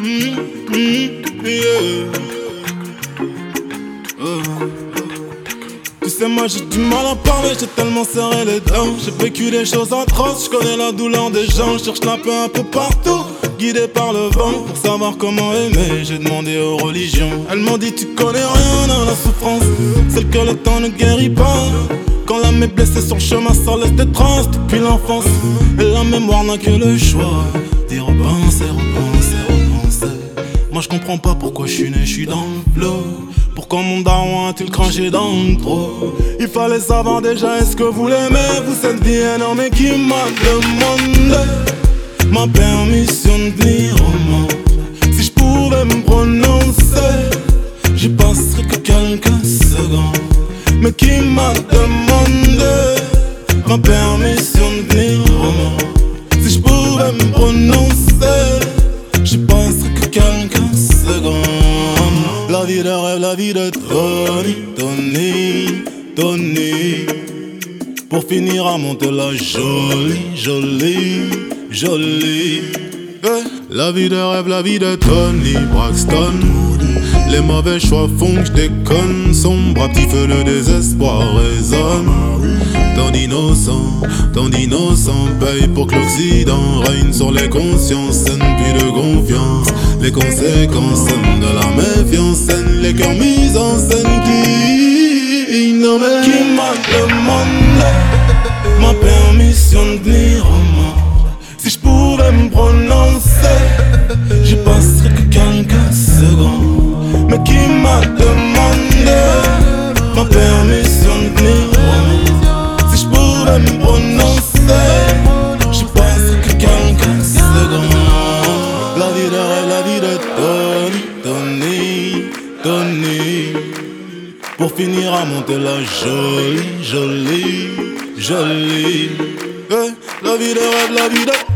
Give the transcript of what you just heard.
Yeah. Tu sais, moi j'ai du mal à parler, j'ai tellement serré les dents. J'ai vécu des choses atroces, je connais la douleur des gens. Je cherche la paix un peu partout, guidé par le vent. Pour savoir comment aimer, j'ai demandé aux religions. Elles m'ont dit tu connais rien à la souffrance, celle que le temps ne guérit pas. Quand l'âme est blessée sur le chemin, ça laisse des traces depuis l'enfance. Et la mémoire n'a que le choix d'y repenser, repenser, repenser. Moi je comprends pas pourquoi je suis né, je suis dans le flow. Pourquoi mon daron a-t-il craché dans le trou? Il fallait savoir déjà, est-ce que vous l'aimez? Vous êtes bien énorme et qui m'a demandé ma permission de venir au monde. Si je pouvais me prononcer, j'y passerais que quelques secondes. Mais qui m'a demandé ma permission de venir au monde? Si je pouvais me prononcer, j'y passerais que quelques secondes. La vie de rêve, la vie de Tony, Tony, Tony. Pour finir à monter la jolie, jolie, jolie. La vie de rêve, la vie de Tony Braxton. Les mauvais choix font que je déconne. Sombre petit feu, le désespoir résonne. Tant d'innocents paye pour que l'Occident règne sur les consciences saines, puis de confiance. Les conséquences saines de la méfiance saine, les cœurs mis en scène qui m'a demandé ma permission de venir au monde. Si je pouvais me prononcer, j'y passerais que quelques secondes. Mais qui m'a demandé ma permission de venir au monde? Si je pouvais me prononcer, j'y passerais que quelques secondes. La vie de rêve, la vie de Tony, Tony, Tony. Pour finir à monter la jolie, jolie, jolie. La vie de rêve, la vie de